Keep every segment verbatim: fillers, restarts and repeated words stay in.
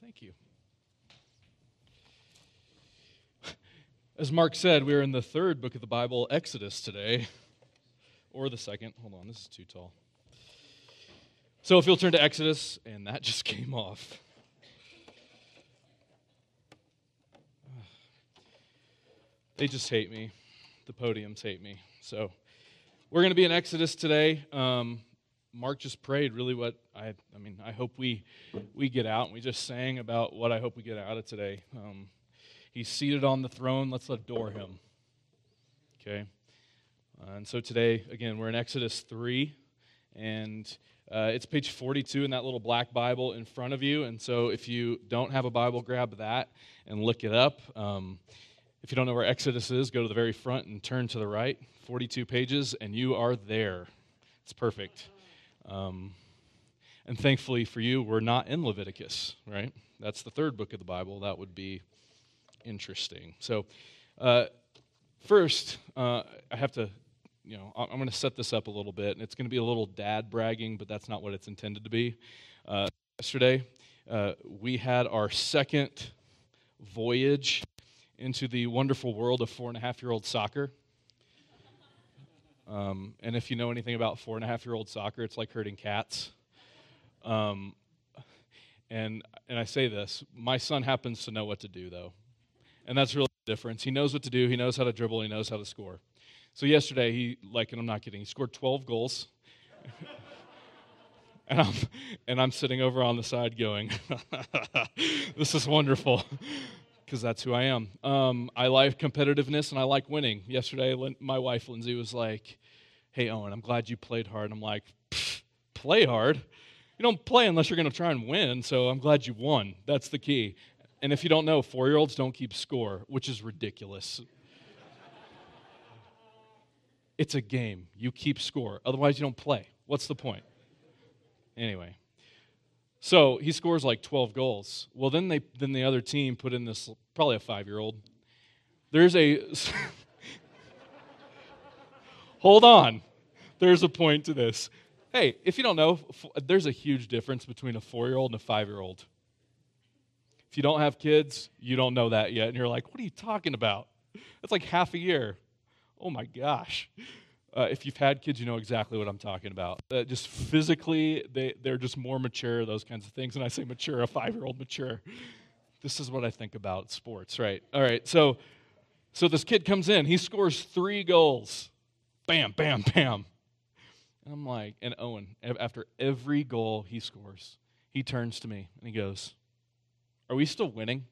Thank you. As Mark said, we're in the third book of the Bible, Exodus, today. Or the second. Hold on, this is too tall. So if you'll turn to Exodus, and that just came off. They just hate me. The podiums hate me. So we're going to be in Exodus today. Um, Mark just prayed really what I I mean, I hope we we get out. And we just sang about what I hope we get out of today. Um, he's seated on the throne. Let's adore him. Okay? Uh, and so today, again, we're in Exodus three. And uh, it's page forty-two in that little black Bible in front of you. And so if you don't have a Bible, grab that and look it up. Um, if you don't know where Exodus is, go to the very front and turn to the right. forty-two pages, and you are there. It's perfect. Um, and thankfully for you, we're not in Leviticus, right? That's the third book of the Bible. That would be interesting. So uh, first, uh, I have to, you know, I'm going to set this up a little bit, and it's going to be a little dad bragging, but that's not what it's intended to be. Uh, yesterday, uh, we had our second voyage into the wonderful world of four-and-a-half-year-old soccer. Um, and if you know anything about four-and-a-half-year-old soccer, it's like herding cats. Um, and and I say this, my son happens to know what to do, though. And that's really the difference. He knows what to do. He knows how to dribble. He knows how to score. So yesterday, he, like, and I'm not kidding, he scored twelve goals. and, I'm, and I'm sitting over on the side going, this is wonderful. Because that's who I am. Um, I like competitiveness, and I like winning. Yesterday, Lin- my wife, Lindsay, was like, hey, Owen, I'm glad you played hard. And I'm like, play hard? You don't play unless you're going to try and win, so I'm glad you won. That's the key. And if you don't know, four-year-olds don't keep score, which is ridiculous. It's a game. You keep score. Otherwise, you don't play. What's the point? Anyway. So he scores like twelve goals. Well, then they then the other team put in this, probably a five-year-old. There's a, hold on. There's a point to this. Hey, if you don't know, f- there's a huge difference between a four-year-old and a five-year-old. If you don't have kids, you don't know that yet. And you're like, what are you talking about? That's like half a year. Oh my gosh. Uh, if you've had kids, you know exactly what I'm talking about. Uh, just physically, they, they're just more mature, those kinds of things. And I say mature, a five-year-old mature. This is what I think about sports, right? All right, so so this kid comes in. He scores three goals. Bam, bam, bam. And I'm like, and Owen, after every goal he scores, he turns to me and he goes, are we still winning?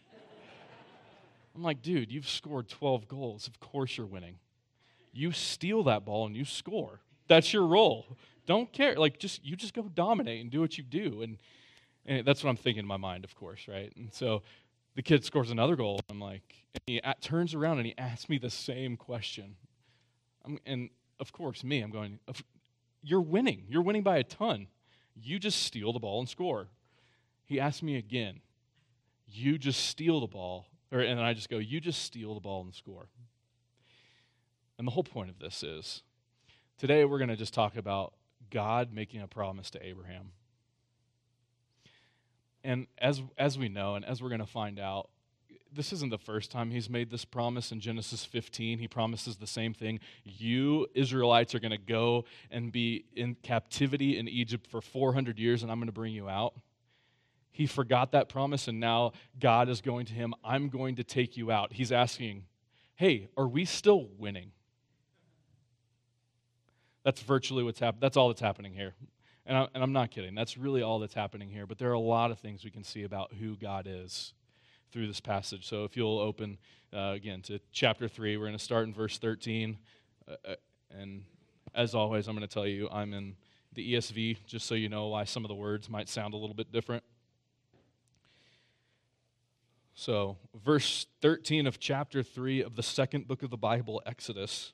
I'm like, dude, you've scored twelve goals. Of course you're winning. You steal that ball and you score. That's your role. Don't care. Like, just you just go dominate and do what you do. And, and that's what I'm thinking in my mind, of course, right? And so the kid scores another goal. I'm like, and he at, turns around and he asks me the same question. I'm, and of course, me, I'm going, you're winning. You're winning by a ton. You just steal the ball and score. He asked me again, you just steal the ball. Or, and I just go, you just steal the ball and score. And the whole point of this is, today we're going to just talk about God making a promise to Abraham. And as as we know, and as we're going to find out, this isn't the first time he's made this promise. In Genesis fifteen, he promises the same thing. You, Israelites, are going to go and be in captivity in Egypt for four hundred years, and I'm going to bring you out. He forgot that promise, and now God is going to him, I'm going to take you out. He's asking, hey, are we still winning? That's virtually what's happening. That's all that's happening here. And, I, and I'm not kidding. That's really all that's happening here. But there are a lot of things we can see about who God is through this passage. So if you'll open, uh, again, to chapter three, we're going to start in verse thirteen. Uh, and as always, I'm going to tell you I'm in the E S V, just so you know why some of the words might sound a little bit different. So verse thirteen of chapter three of the second book of the Bible, Exodus.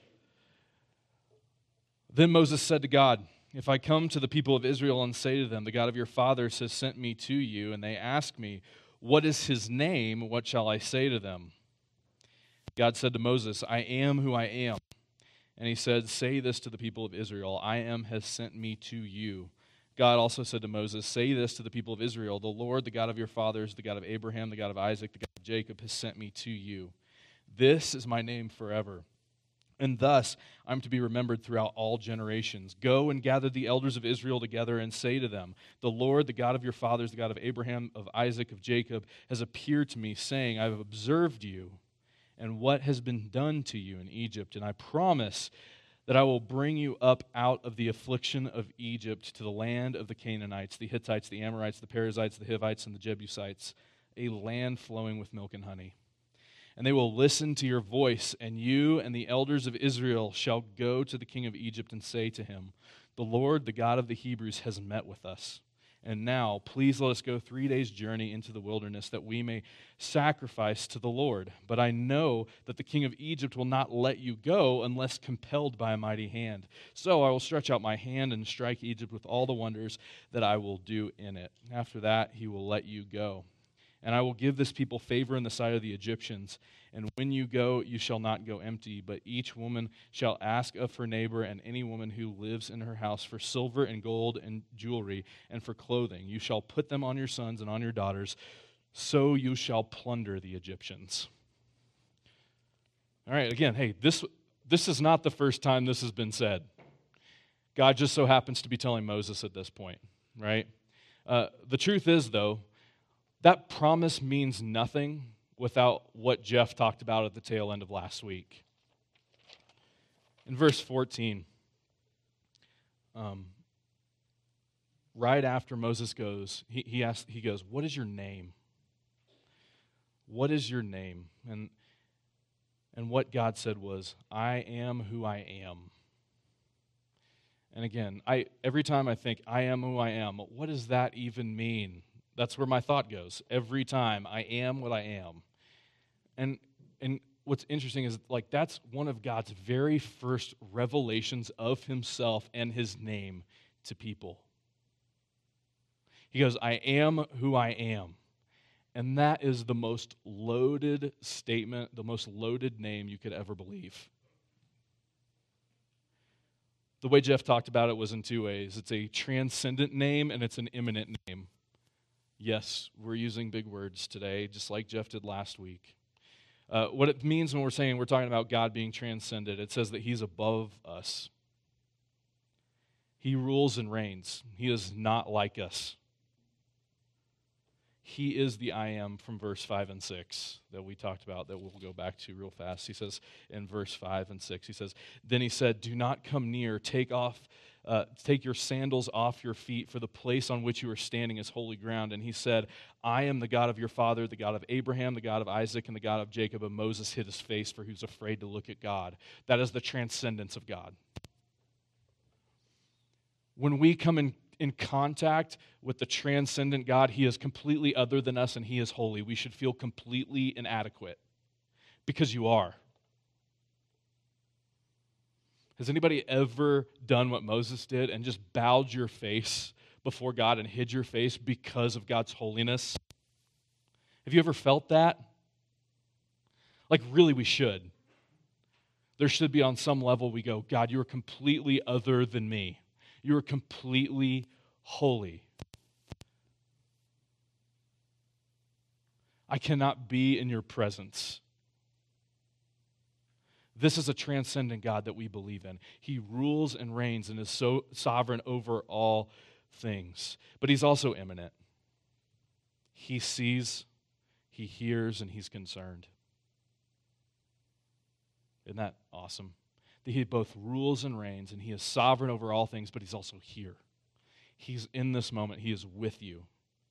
Then Moses said to God, if I come to the people of Israel and say to them, the God of your fathers has sent me to you, and they ask me, what is his name? What shall I say to them? God said to Moses, I am who I am. And he said, say this to the people of Israel, I am has sent me to you. God also said to Moses, say this to the people of Israel, the Lord, the God of your fathers, the God of Abraham, the God of Isaac, the God of Jacob, has sent me to you. This is my name forever. And thus I'm to be remembered throughout all generations. Go and gather the elders of Israel together and say to them, the Lord, the God of your fathers, the God of Abraham, of Isaac, of Jacob, has appeared to me, saying, I have observed you and what has been done to you in Egypt, and I promise that I will bring you up out of the affliction of Egypt to the land of the Canaanites, the Hittites, the Amorites, the Perizzites, the Hivites, and the Jebusites, a land flowing with milk and honey. And they will listen to your voice, and you and the elders of Israel shall go to the king of Egypt and say to him, the Lord, the God of the Hebrews, has met with us. And now, please let us go three days' journey into the wilderness that we may sacrifice to the Lord. But I know that the king of Egypt will not let you go unless compelled by a mighty hand. So I will stretch out my hand and strike Egypt with all the wonders that I will do in it. After that, he will let you go. And I will give this people favor in the sight of the Egyptians. And when you go, you shall not go empty, but each woman shall ask of her neighbor and any woman who lives in her house for silver and gold and jewelry and for clothing. You shall put them on your sons and on your daughters, so you shall plunder the Egyptians. All right, again, hey, this, this is not the first time this has been said. God just so happens to be telling Moses at this point, right? Uh, the truth is, though, that promise means nothing without what Jeff talked about at the tail end of last week. In verse fourteen, um, right after Moses goes, he, he asks, he goes, what is your name? What is your name? And, and what God said was, I am who I am. And again, I every time I think, I am who I am, what does that even mean? That's where my thought goes. Every time, I am what I am. And and what's interesting is, like, that's one of God's very first revelations of himself and his name to people. He goes, I am who I am. And that is the most loaded statement, the most loaded name you could ever believe. The way Jeff talked about it was in two ways. It's a transcendent name and it's an immanent name. Yes, we're using big words today, just like Jeff did last week. Uh, what it means when we're saying we're talking about God being transcended, it says that he's above us. He rules and reigns. He is not like us. He is the I am from verse five and six that we talked about, that we'll go back to real fast. He says in verse five and six, he says, then he said, do not come near, take off Uh, take your sandals off your feet, for the place on which you are standing is holy ground. And he said, I am the God of your father, the God of Abraham, the God of Isaac, and the God of Jacob. And Moses hid his face, for he was afraid to look at God. That is the transcendence of God. When we come in, in contact with the transcendent God, he is completely other than us and he is holy. We should feel completely inadequate, because you are. Has anybody ever done what Moses did and just bowed your face before God and hid your face because of God's holiness? Have you ever felt that? Like, really, we should. There should be, on some level, we go, God, you are completely other than me. You are completely holy. I cannot be in your presence. This is a transcendent God that we believe in. He rules and reigns and is so sovereign over all things. But he's also immanent. He sees, he hears, and he's concerned. Isn't that awesome? That he both rules and reigns, and he is sovereign over all things, but he's also here. He's in this moment. He is with you.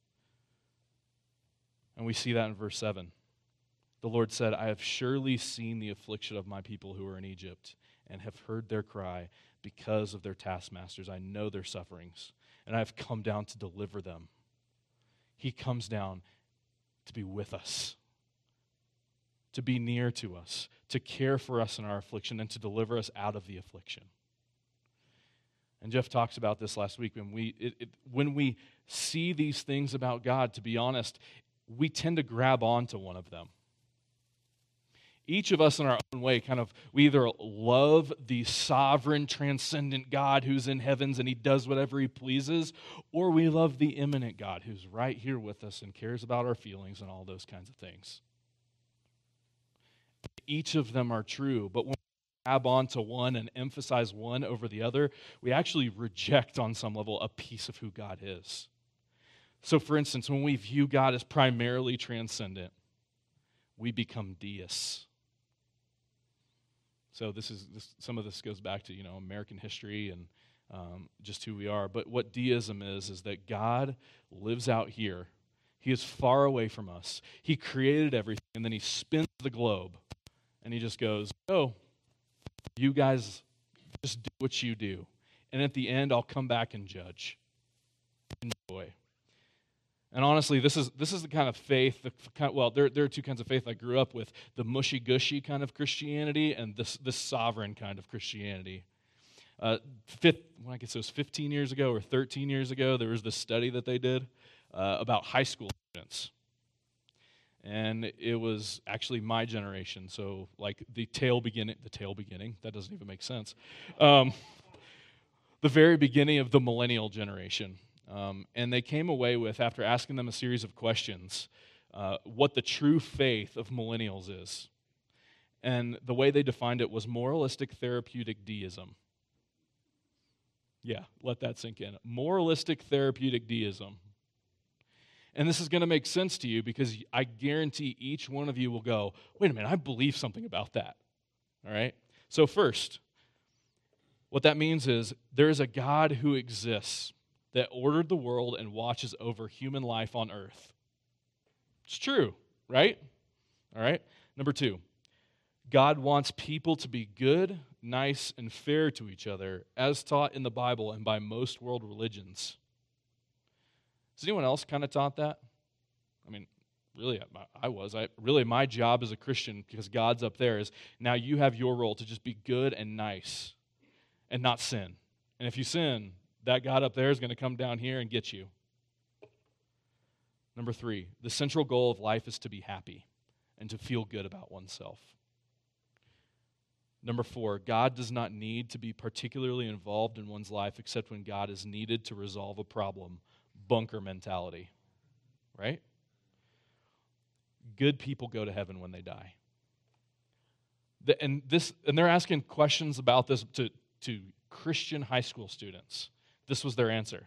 And we see that in verse seven. The Lord said, I have surely seen the affliction of my people who are in Egypt and have heard their cry because of their taskmasters. I know their sufferings, and I have come down to deliver them. He comes down to be with us, to be near to us, to care for us in our affliction, and to deliver us out of the affliction. And Jeff talks about this last week. When we, it, it, when we see these things about God, to be honest, we tend to grab onto one of them. Each of us in our own way kind of, we either love the sovereign, transcendent God who's in heavens and he does whatever he pleases, or we love the immanent God who's right here with us and cares about our feelings and all those kinds of things. Each of them are true, but when we grab onto one and emphasize one over the other, we actually reject on some level a piece of who God is. So for instance, when we view God as primarily transcendent, we become deists. So this is this, some of this goes back to, you know, American history and um, just who we are. But what deism is, is that God lives out here. He is far away from us. He created everything, and then he spins the globe, and he just goes, oh, you guys just do what you do. And at the end, I'll come back and judge. Enjoy. And honestly, this is this is the kind of faith, the kind of, well, there, there are two kinds of faith I grew up with, the mushy-gushy kind of Christianity and this, this sovereign kind of Christianity. Uh, fifth, well, I guess it was fifteen years ago or thirteen years ago, there was this study that they did uh, about high school students. And it was actually my generation, so like the tail beginning, the tail beginning, that doesn't even make sense. Um, the very beginning of the millennial generation. Um, and they came away with, after asking them a series of questions, uh, what the true faith of millennials is. And the way they defined it was moralistic therapeutic deism. Yeah, let that sink in. Moralistic therapeutic deism. And this is going to make sense to you because I guarantee each one of you will go, wait a minute, I believe something about that. All right? So first, what that means is there is a God who exists that ordered the world and watches over human life on earth. It's true, right? All right. Number two, God wants people to be good, nice, and fair to each other, as taught in the Bible and by most world religions. Has anyone else kind of taught that? I mean, really, I was. I really, my job as a Christian, because God's up there, is now you have your role to just be good and nice and not sin. And if you sin, that God up there is going to come down here and get you. Number three, the central goal of life is to be happy and to feel good about oneself. Number four, God does not need to be particularly involved in one's life except when God is needed to resolve a problem. Bunker mentality, right? Good people go to heaven when they die. The, and this, and they're asking questions about this to, to Christian high school students. This was their answer.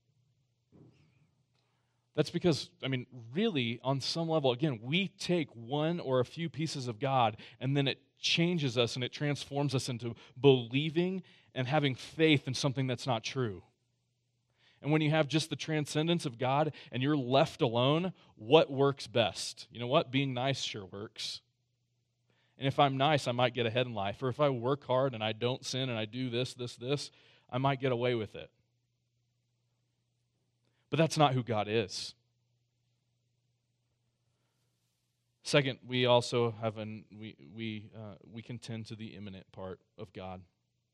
That's because, I mean, really, on some level, again, we take one or a few pieces of God, and then it changes us and it transforms us into believing and having faith in something that's not true. And when you have just the transcendence of God and you're left alone, what works best? You know what? Being nice sure works. And if I'm nice, I might get ahead in life. Or if I work hard and I don't sin and I do this, this, this, I might get away with it. But that's not who God is. Second, we also have an we we uh, we contend to the immanent part of God.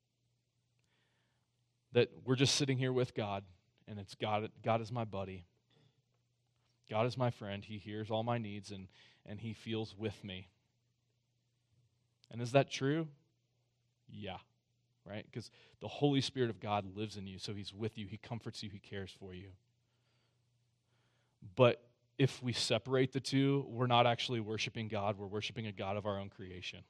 That we're just sitting here with God, and it's God. God is my buddy. God is my friend. He hears all my needs, and and He feels with me. And is that true? Yeah, right? Because the Holy Spirit of God lives in you, so He's with you. He comforts you. He cares for you. But if we separate the two, we're not actually worshiping God. We're worshiping a God of our own creation.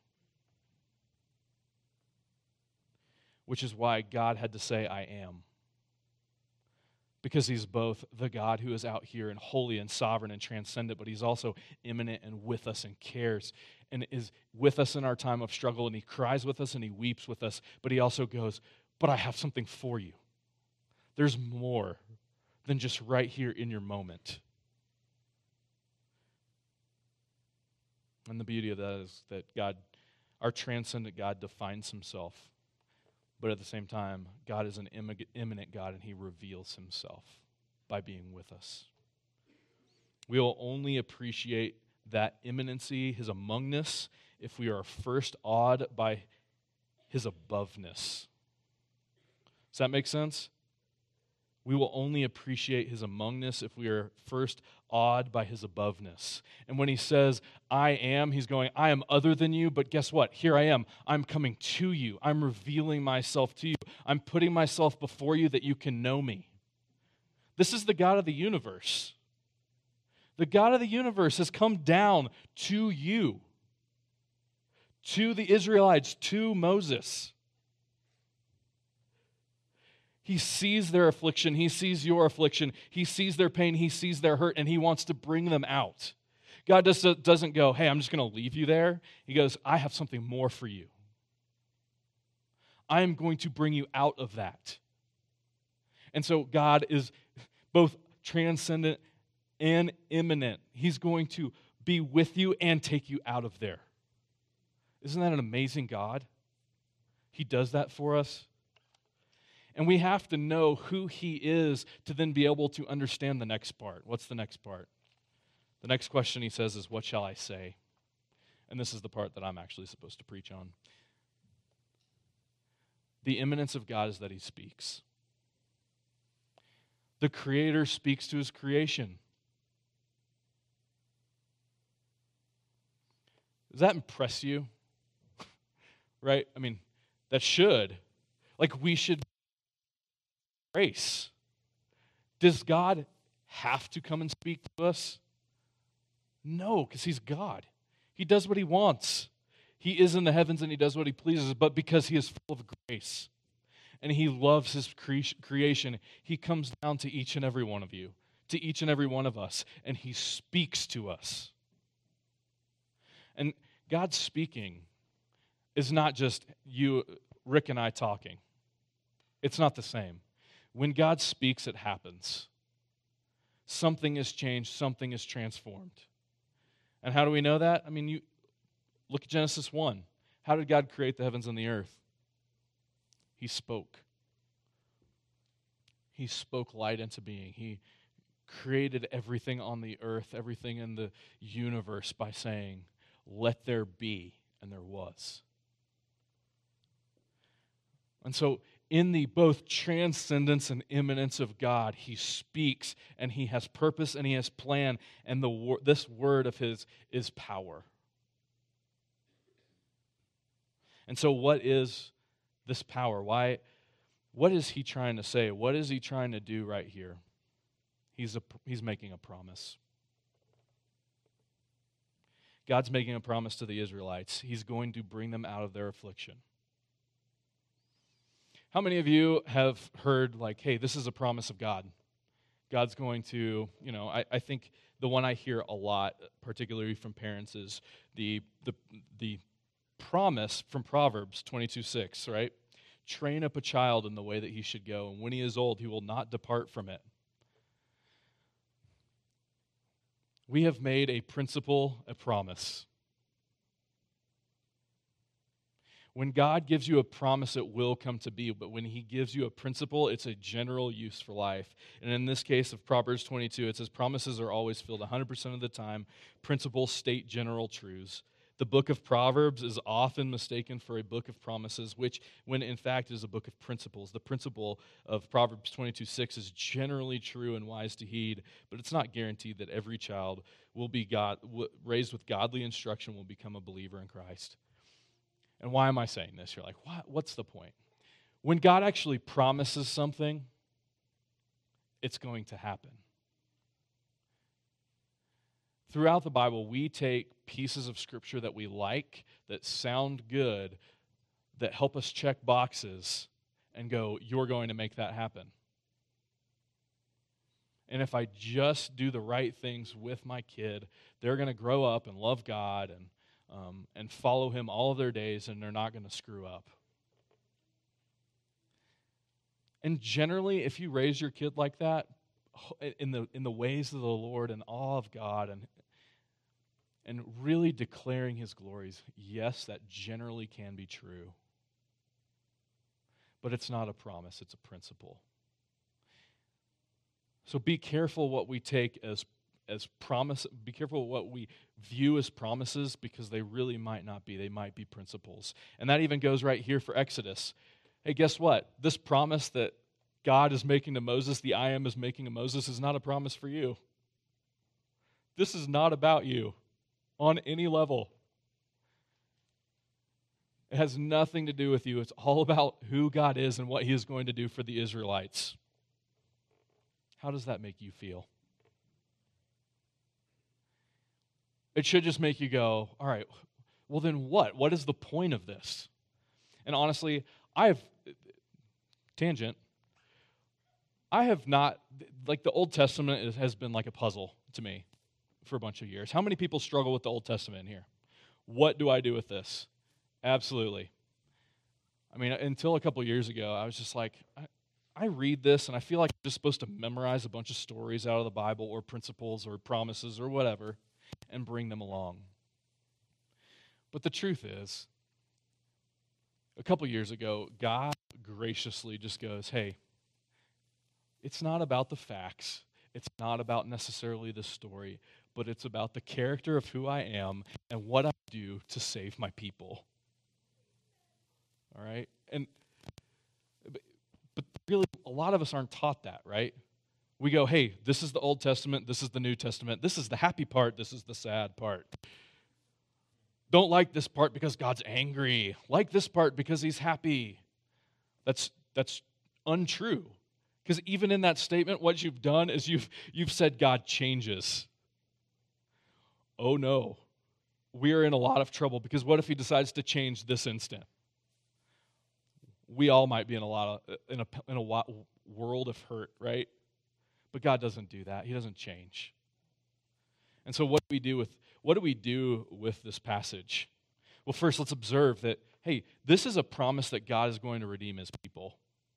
Which is why God had to say, I am. Because He's both the God who is out here and holy and sovereign and transcendent, but He's also immanent and with us and cares and is with us in our time of struggle, and He cries with us and He weeps with us, but He also goes, but I have something for you. There's more than just right here in your moment. And the beauty of that is that God, our transcendent God, defines Himself. But at the same time, God is an immanent God, and He reveals Himself by being with us. We will only appreciate that immanency, His amongness, if we are first awed by His aboveness. Does that make sense? We will only appreciate his amongness if we are first awed by his aboveness. And when he says, I am, he's going, I am other than you, but guess what? Here I am. I'm coming to you. I'm revealing myself to you. I'm putting myself before you that you can know me. This is the God of the universe. The God of the universe has come down to you, to the Israelites, to Moses. He sees their affliction. He sees your affliction. He sees their pain. He sees their hurt, and he wants to bring them out. God just doesn't go, hey, I'm just going to leave you there. He goes, I have something more for you. I am going to bring you out of that. And so God is both transcendent and immanent. He's going to be with you and take you out of there. Isn't that an amazing God? He does that for us. And we have to know who he is to then be able to understand the next part. What's the next part? The next question he says is, what shall I say? And this is the part that I'm actually supposed to preach on. The immanence of God is that he speaks. The Creator speaks to his creation. Does that impress you? Right? I mean, that should. Like, we should grace. Does God have to come and speak to us? No, because he's God. He does what he wants. He is in the heavens and he does what he pleases, but because he is full of grace and he loves his cre- creation, he comes down to each and every one of you, to each and every one of us, and he speaks to us. And God speaking is not just you, Rick and I talking. It's not the same. When God speaks, it happens. Something is changed, something is transformed. And how do we know that? I mean, you look at Genesis one. How did God create the heavens and the earth? He spoke. He spoke light into being. He created everything on the earth, everything in the universe by saying, let there be, and there was. And so, in the both transcendence and immanence of God, he speaks, and he has purpose, and he has plan, and the this word of his is power. And so what is this power? Why? What is he trying to say? What is he trying to do right here? He's, a, he's making a promise. God's making a promise to the Israelites. He's going to bring them out of their affliction. How many of you have heard, like, hey, this is a promise of God? God's going to, you know, I, I think the one I hear a lot, particularly from parents, is the the the promise from Proverbs twenty-two six, right? Train up a child in the way that he should go, and when he is old, he will not depart from it. We have made a principle a promise. When God gives you a promise, it will come to be. But when he gives you a principle, it's a general use for life. And in this case of Proverbs twenty-two, it says promises are always filled one hundred percent of the time. Principles state general truths. The book of Proverbs is often mistaken for a book of promises, which, when in fact is a book of principles. The principle of Proverbs twenty-two six is generally true and wise to heed, but it's not guaranteed that every child will be God, raised with godly instruction will become a believer in Christ. And why am I saying this? You're like, what? What's the point? When God actually promises something, it's going to happen. Throughout the Bible, we take pieces of Scripture that we like, that sound good, that help us check boxes, and go, you're going to make that happen. And if I just do the right things with my kid, they're going to grow up and love God and Um, and follow him all of their days, and they're not going to screw up. And generally, if you raise your kid like that, in the in the ways of the Lord and awe of God, and and really declaring his glories, yes, that generally can be true. But it's not a promise, it's a principle. So be careful what we take as as promise, be careful what we view as promises, because they really might not be. They might be principles. And that even goes right here for Exodus. Hey, guess what? This promise that God is making to Moses, the I am is making to Moses, is not a promise for you. This is not about you on any level. It has nothing to do with you. It's all about who God is and what he is going to do for the Israelites. How does that make you feel? It should just make you go, all right, well then what? What is the point of this? And honestly, I have, tangent, I have not, like the Old Testament is, has been like a puzzle to me for a bunch of years. How many people struggle with the Old Testament here? What do I do with this? Absolutely. I mean, until a couple years ago, I was just like, I, I read this and I feel like I'm just supposed to memorize a bunch of stories out of the Bible or principles or promises or whatever and bring them along. But the truth is, a couple years ago, God graciously just goes, hey, it's not about the facts. It's not about necessarily the story, but it's about the character of who I am and what I do to save my people. All right? And but, but really, a lot of us aren't taught that, right? We go, hey, this is the Old Testament, this is the New Testament, this is the happy part, this is the sad part. Don't like this part because God's angry. Like this part because he's happy. That's that's untrue. Because even in that statement, what you've done is you've you've said God changes. Oh no. We are in a lot of trouble because what if he decides to change this instant? We all might be in a lot of in a in a world of hurt, right? But God doesn't do that. He doesn't change. And so what do we do with what do we do with this passage? Well, first let's observe that, hey, this is a promise that God is going to redeem his people.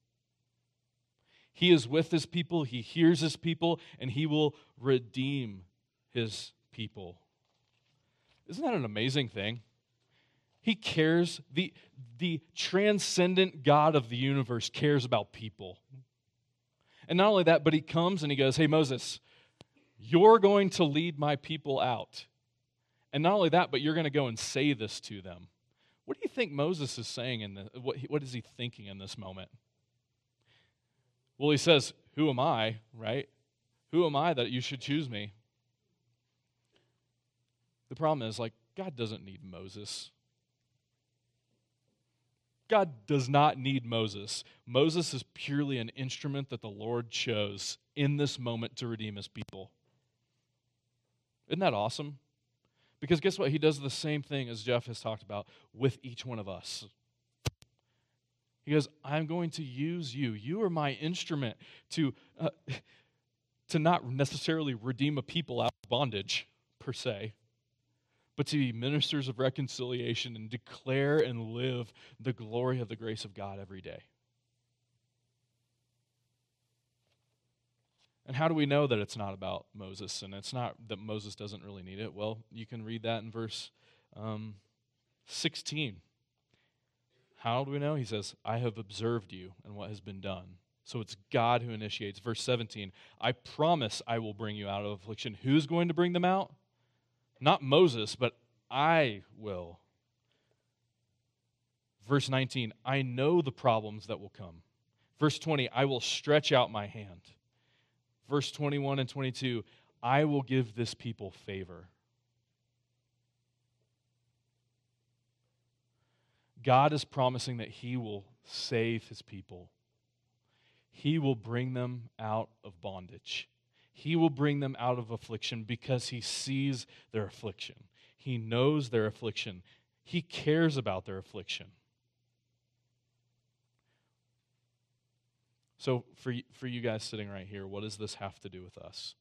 He is with his people, he hears his people, and he will redeem his people. Isn't that an amazing thing? He cares, the, the transcendent God of the universe cares about people. And not only that, but he comes and he goes, hey, Moses, you're going to lead my people out. And not only that, but you're going to go and say this to them. What do you think Moses is saying in the, what, what is he thinking in this moment? Well, he says, who am I, right? Who am I that you should choose me? The problem is, like, God doesn't need Moses. God does not need Moses. Moses is purely an instrument that the Lord chose in this moment to redeem his people. Isn't that awesome? Because guess what? He does the same thing as Jeff has talked about with each one of us. He goes, I'm going to use you. You are my instrument to, uh, to not necessarily redeem a people out of bondage, per se, but to be ministers of reconciliation and declare and live the glory of the grace of God every day. And how do we know that it's not about Moses and it's not that Moses doesn't really need it? Well, you can read that in verse um, sixteen. How do we know? He says, I have observed you and what has been done. So it's God who initiates. Verse seventeen, I promise I will bring you out of affliction. Who's going to bring them out? Not Moses, but I will. Verse nineteen, I know the problems that will come. Verse twenty, I will stretch out my hand. Verse twenty-one and twenty-two, I will give this people favor. God is promising that he will save his people. He will bring them out of bondage. He will bring them out of affliction because he sees their affliction. He knows their affliction. He cares about their affliction. So for, for you guys sitting right here, what does this have to do with us?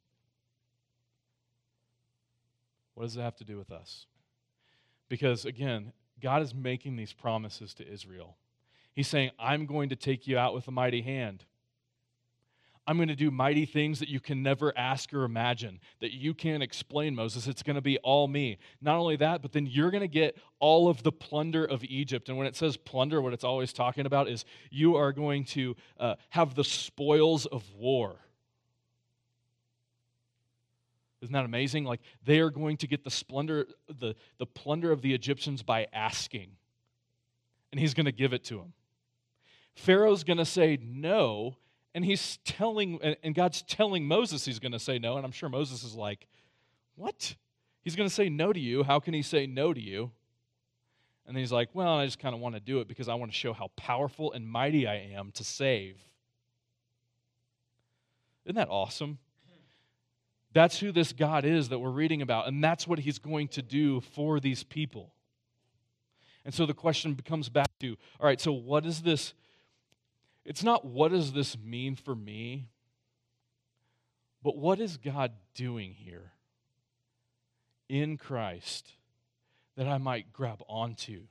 What does it have to do with us? Because again, God is making these promises to Israel. He's saying, I'm going to take you out with a mighty hand. I'm going to do mighty things that you can never ask or imagine, that you can't explain, Moses. It's going to be all me. Not only that, but then you're going to get all of the plunder of Egypt. And when it says plunder, what it's always talking about is you are going to uh, have the spoils of war. Isn't that amazing? Like, they are going to get the splendor, the, the plunder of the Egyptians by asking. And he's going to give it to them. Pharaoh's going to say no, And he's telling, and God's telling Moses he's going to say no, and I'm sure Moses is like, what? He's going to say no to you. How can he say no to you? And then he's like, well, I just kind of want to do it because I want to show how powerful and mighty I am to save. Isn't that awesome? That's who this God is that we're reading about, and that's what he's going to do for these people. And so the question comes back to, all right, so what is this? It's not what does this mean for me, but what is God doing here in Christ that I might grab onto?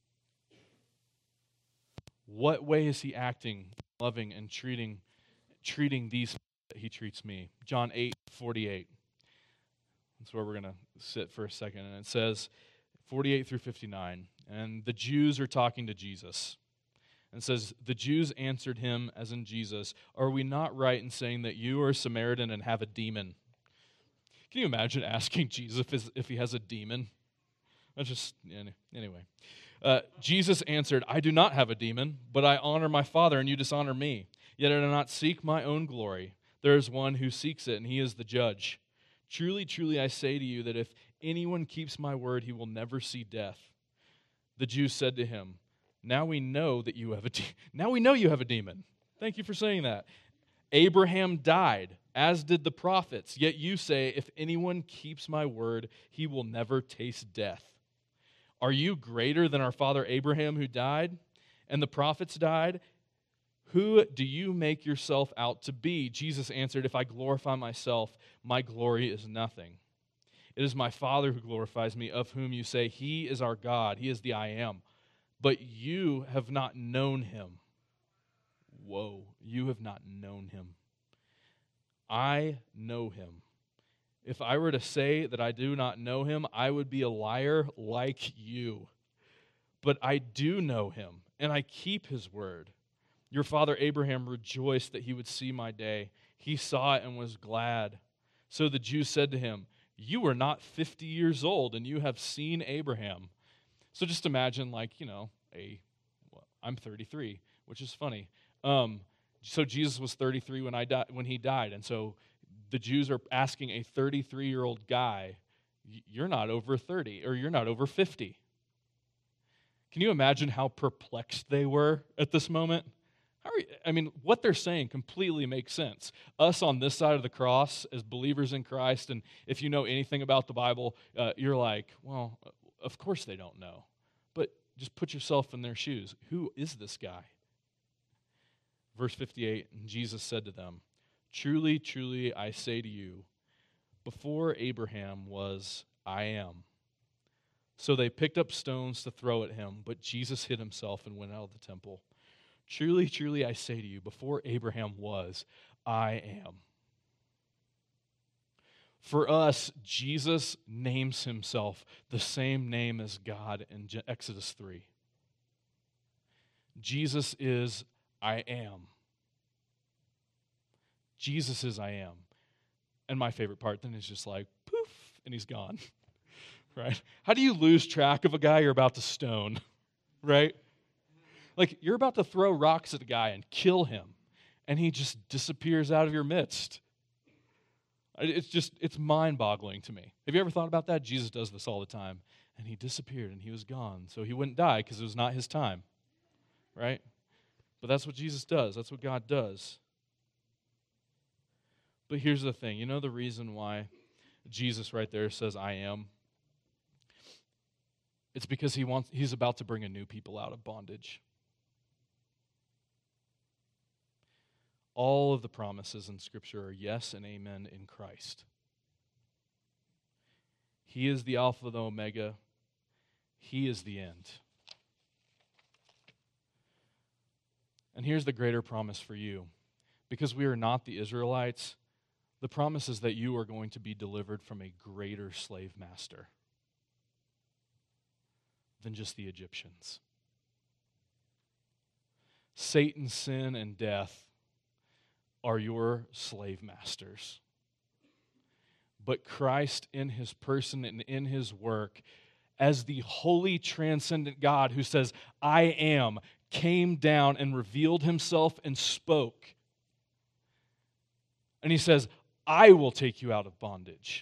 What way is he acting, loving, and treating, treating these people that he treats me? John eight forty-eight. That's where we're going to sit for a second. And it says, forty-eight through fifty-nine, and the Jews are talking to Jesus. And it says, the Jews answered him, as in Jesus, are we not right in saying that you are a Samaritan and have a demon? Can you imagine asking Jesus if, his, if he has a demon? That's just, anyway. Uh, Jesus answered, I do not have a demon, but I honor my Father, and you dishonor me. Yet I do not seek my own glory. There is one who seeks it, and he is the judge. Truly, truly, I say to you that if anyone keeps my word, he will never see death. The Jews said to him, Now we know that you have a de- now we know you have a demon. Thank you for saying that. Abraham died, as did the prophets. Yet you say, if anyone keeps my word, he will never taste death. Are you greater than our father Abraham, who died, and the prophets died? Who do you make yourself out to be? Jesus answered, if I glorify myself, my glory is nothing. It is my Father who glorifies me, of whom you say, he is our God, he is the I am. But you have not known him. Whoa, you have not known him. I know him. If I were to say that I do not know him, I would be a liar like you. But I do know him, and I keep his word. Your father Abraham rejoiced that he would see my day. He saw it and was glad. So the Jews said to him, you are not fifty years old, and you have seen Abraham. So just imagine, like, you know, a, well, I'm thirty-three, which is funny. Um, so Jesus was thirty-three when I di- when he died, and so the Jews are asking a thirty-three-year-old guy, you're not over thirty, or you're not over fifty. Can you imagine how perplexed they were at this moment? How are you, I mean, what they're saying completely makes sense. Us on this side of the cross as believers in Christ, and if you know anything about the Bible, uh, you're like, well, of course they don't know. But just put yourself in their shoes. Who is this guy? Verse fifty-eight, and Jesus said to them, truly, truly, I say to you, before Abraham was, I am. So they picked up stones to throw at him, but Jesus hid himself and went out of the temple. Truly, truly, I say to you, before Abraham was, I am. For us, Jesus names himself the same name as God in Exodus three. Jesus is I am. Jesus is I am. And my favorite part then is just like, poof, and he's gone. Right? How do you lose track of a guy you're about to stone? Right? Like, you're about to throw rocks at a guy and kill him, and he just disappears out of your midst. It's just, it's mind-boggling to me. Have you ever thought about that? Jesus does this all the time. And he disappeared, and he was gone. So he wouldn't die because it was not his time. Right? But that's what Jesus does. That's what God does. But here's the thing. You know the reason why Jesus right there says, I am? It's because he wants, he's about to bring a new people out of bondage. All of the promises in Scripture are yes and amen in Christ. He is the Alpha, the Omega. He is the end. And here's the greater promise for you. Because we are not the Israelites, the promise is that you are going to be delivered from a greater slave master than just the Egyptians. Satan, sin, and death are your slave masters. But Christ in his person and in his work, as the holy transcendent God who says, I am, came down and revealed himself and spoke. And he says, I will take you out of bondage.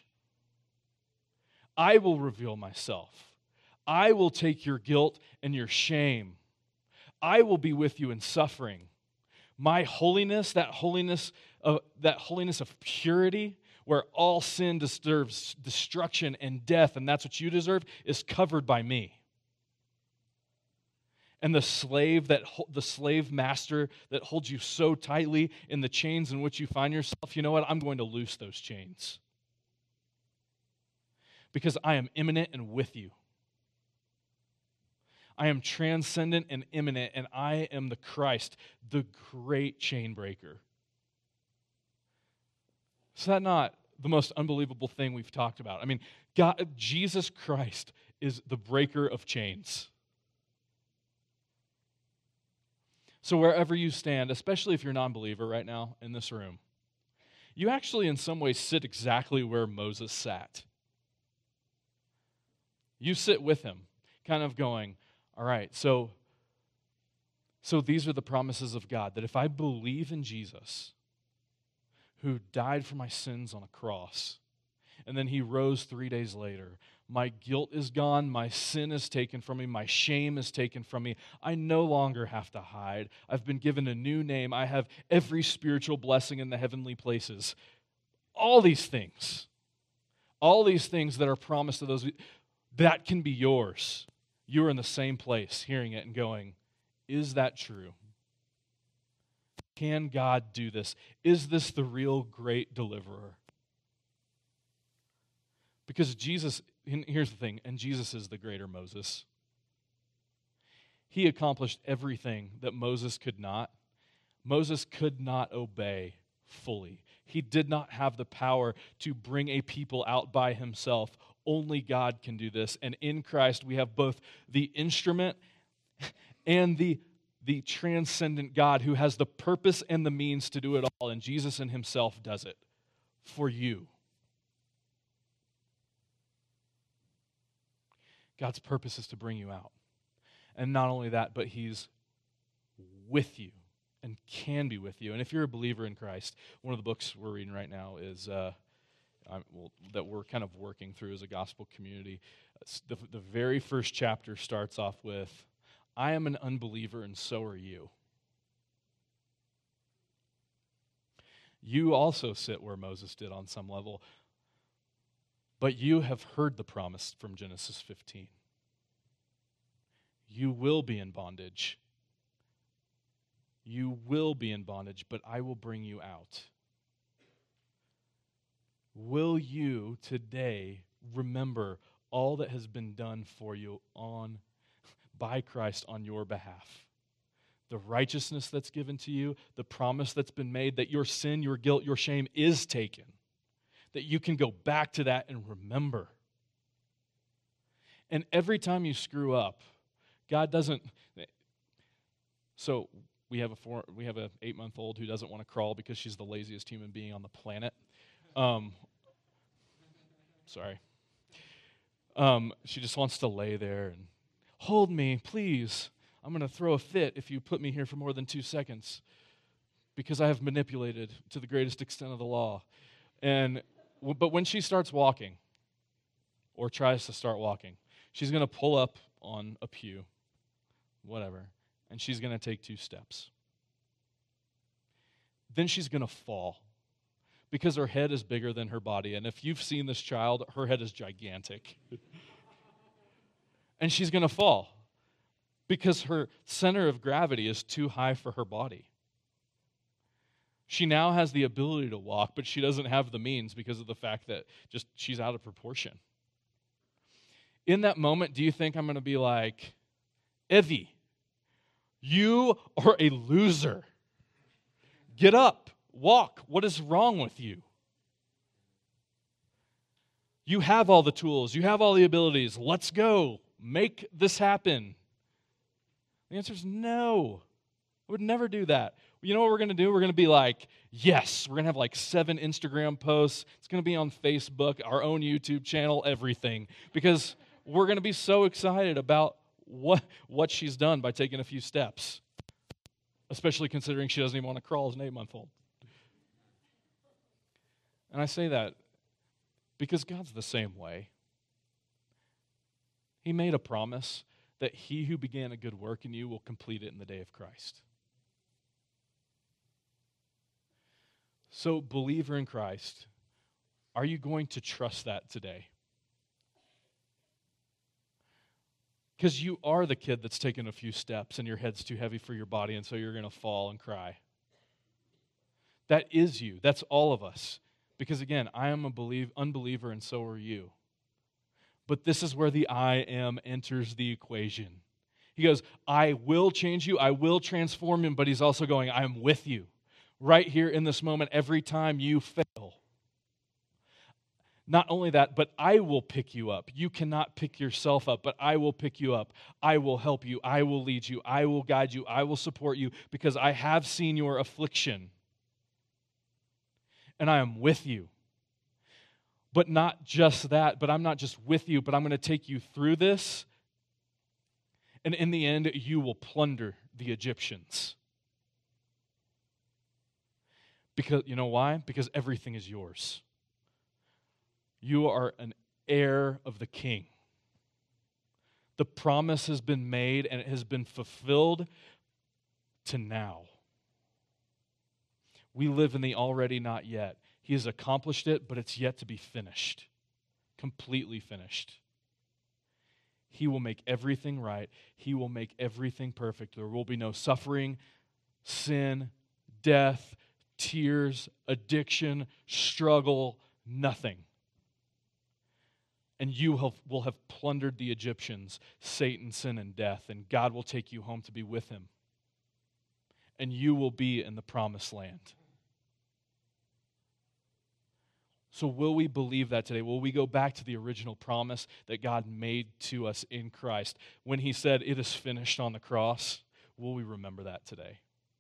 I will reveal myself. I will take your guilt and your shame. I will be with you in suffering. My holiness, that holiness of that holiness of purity, where all sin deserves destruction and death, and that's what you deserve, is covered by me. And the slave that the slave master that holds you so tightly in the chains in which you find yourself, you know what? I'm going to loose those chains. Because I am imminent and with you. I am transcendent and imminent, and I am the Christ, the great chain breaker. Is that not the most unbelievable thing we've talked about? I mean, God, Jesus Christ is the breaker of chains. So wherever you stand, especially if you're a non-believer right now in this room, you actually in some ways sit exactly where Moses sat. You sit with him, kind of going, all right, so, so these are the promises of God, that if I believe in Jesus, who died for my sins on a cross, and then he rose three days later, my guilt is gone, my sin is taken from me, my shame is taken from me. I no longer have to hide. I've been given a new name. I have every spiritual blessing in the heavenly places. All these things, all these things that are promised to those, that can be yours. You are in the same place hearing it and going, is that true? Can God do this? Is this the real great deliverer? Because Jesus, here's the thing, and Jesus is the greater Moses. He accomplished everything that Moses could not. Moses could not obey fully. He did not have the power to bring a people out by himself. Only God can do this. And in Christ, we have both the instrument and the, the transcendent God who has the purpose and the means to do it all. And Jesus in himself does it for you. God's purpose is to bring you out. And not only that, but he's with you and can be with you. And if you're a believer in Christ, one of the books we're reading right now is... Uh, Um, well, that we're kind of working through as a gospel community. The, the very first chapter starts off with, I am an unbeliever and so are you. You also sit where Moses did on some level, but you have heard the promise from Genesis fifteen. You will be in bondage. You will be in bondage, but I will bring you out. Will you today remember all that has been done for you on by Christ on your behalf? The righteousness that's given to you, the promise that's been made that your sin, your guilt, your shame is taken. That you can go back to that and remember. And every time you screw up, God doesn't... So we have a four, we have an eight-month-old who doesn't want to crawl because she's the laziest human being on the planet. Um, sorry. Um, she just wants to lay there and hold me, please. I'm going to throw a fit if you put me here for more than two seconds because I have manipulated to the greatest extent of the law. And but when she starts walking or tries to start walking, she's going to pull up on a pew, whatever, and she's going to take two steps. Then she's going to fall. Because her head is bigger than her body. And if you've seen this child, her head is gigantic. And she's going to fall. Because her center of gravity is too high for her body. She now has the ability to walk, but she doesn't have the means because of the fact that just she's out of proportion. In that moment, do you think I'm going to be like, Evie, you are a loser. Get up. Walk. What is wrong with you? You have all the tools. You have all the abilities. Let's go. Make this happen. The answer is no. I would never do that. You know what we're going to do? We're going to be like, yes, we're going to have like seven Instagram posts. It's going to be on Facebook, our own YouTube channel, everything. Because we're going to be so excited about what, what she's done by taking a few steps. Especially considering she doesn't even want to crawl as an eight-month-old. And I say that because God's the same way. He made a promise that he who began a good work in you will complete it in the day of Christ. So, believer in Christ, are you going to trust that today? Because you are the kid that's taken a few steps and your head's too heavy for your body, and so you're going to fall and cry. That is you. That's all of us. Because again, I am a believe, unbeliever, and so are you. But this is where the I am enters the equation. He goes, I will change you, I will transform you, but he's also going, I am with you. Right here in this moment, every time you fail. Not only that, but I will pick you up. You cannot pick yourself up, but I will pick you up. I will help you. I will lead you. I will guide you. I will support you because I have seen your affliction. And I am with you. But not just that, but I'm not just with you, but I'm going to take you through this. And in the end, you will plunder the Egyptians. Because, you know why? Because everything is yours. You are an heir of the King. The promise has been made and it has been fulfilled to now. We live in the already not yet. He has accomplished it, but it's yet to be finished. Completely finished. He will make everything right. He will make everything perfect. There will be no suffering, sin, death, tears, addiction, struggle, nothing. And you have, will have plundered the Egyptians, Satan, sin, and death, and God will take you home to be with him. And you will be in the promised land. So will we believe that today? Will we go back to the original promise that God made to us in Christ? When he said, it is finished on the cross, will we remember that today?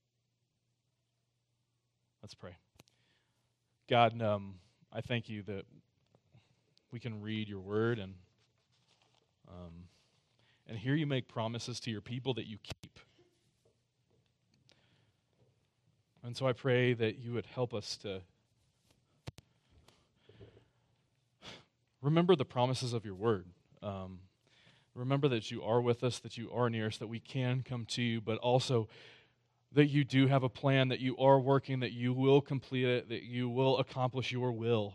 Let's pray. God, um, I thank you that we can read your word and um, and hear you make promises to your people that you keep. And so I pray that you would help us to remember the promises of your word. Um, remember that you are with us, that you are near us, that we can come to you, but also that you do have a plan, that you are working, that you will complete it, that you will accomplish your will.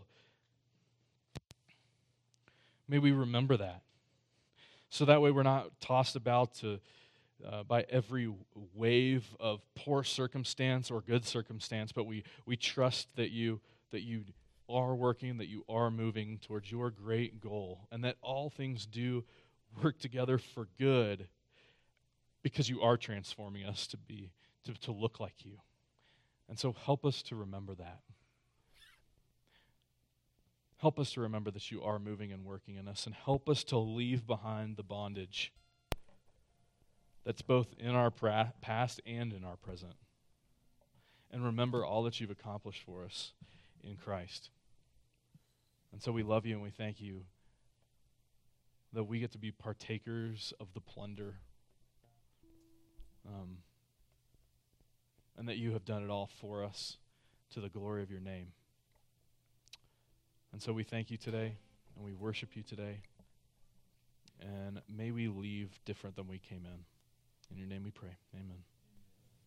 May we remember that. So that way we're not tossed about to uh, by every wave of poor circumstance or good circumstance, but we, we trust that you that you are working, that you are moving towards your great goal, and that all things do work together for good because you are transforming us to be to, to look like you. And so help us to remember that. Help us to remember that you are moving and working in us, and help us to leave behind the bondage that's both in our pra- past and in our present. And remember all that you've accomplished for us in Christ. And so we love you and we thank you that we get to be partakers of the plunder, um, and that you have done it all for us to the glory of your name. And so we thank you today, and we worship you today, and may we leave different than we came in. In your name we pray. Amen.